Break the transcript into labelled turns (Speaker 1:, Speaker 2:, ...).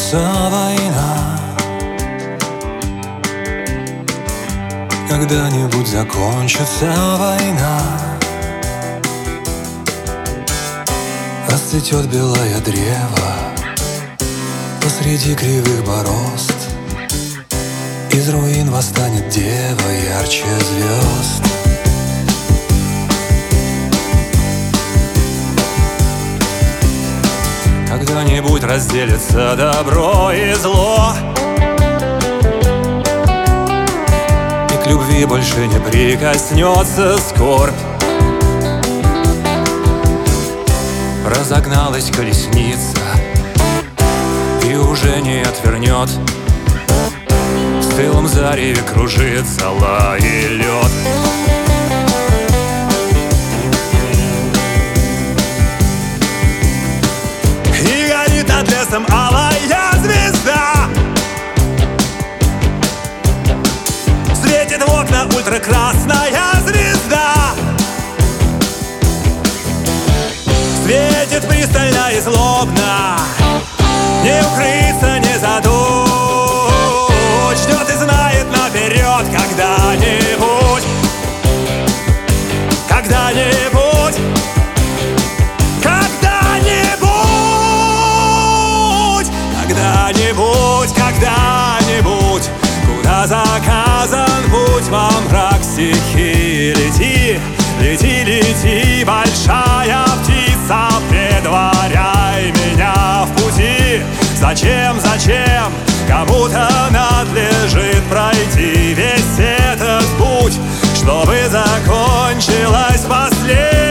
Speaker 1: закончится война, когда-нибудь закончится война, расцветет белое древо посреди кривых борозд, из руин восстанет дева ярче звезд. Когда-нибудь разделится добро и зло, и к любви больше не прикоснется скорбь. Разогналась колесница и уже не отвернет, в стылом зареве кружится лай и лед. И горит над лесом алая звезда, светит в окна ультракрасная звезда, светит пристально и злобно, не укрыться, не задуть, ждет и знает наперед когда-нибудь, когда-нибудь, когда-нибудь, когда-нибудь, когда-нибудь, куда заказан путь во мрак стихи. Лети, лети, лети, большая птица, предваряй меня в пути. Зачем, зачем кому-то надлежит пройти весь этот путь, чтобы закончилась последняя